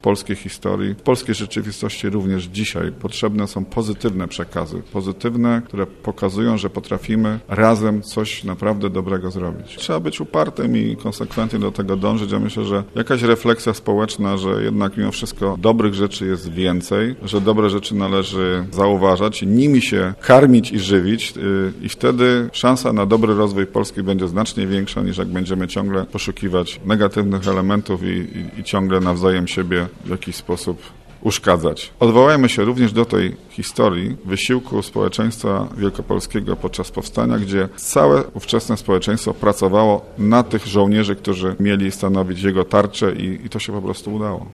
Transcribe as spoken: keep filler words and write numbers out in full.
polskiej historii, w polskiej rzeczywistości również dzisiaj potrzebne są pozytywne przekazy. Pozytywne, które pokazują, że potrafimy razem coś naprawdę dobrego zrobić. Trzeba być upartym i konsekwentnie do tego dążyć. Ja myślę, że jakaś refleksja społeczna, że jednak mimo wszystko dobrych rzeczy jest więcej, że dobre rzeczy należy zauważać i nimi się karmić i żywić i wtedy szansa na dobry rozwój Polski będzie znacznie większa niż jak będziemy ciągle poszukiwać negatywnych elementów i, i, i ciągle nawzajem siebie w jakiś sposób uszkadzać. Odwołajmy się również do tej historii wysiłku społeczeństwa wielkopolskiego podczas powstania, gdzie całe ówczesne społeczeństwo pracowało na tych żołnierzy, którzy mieli stanowić jego tarczę i, i to się po prostu udało.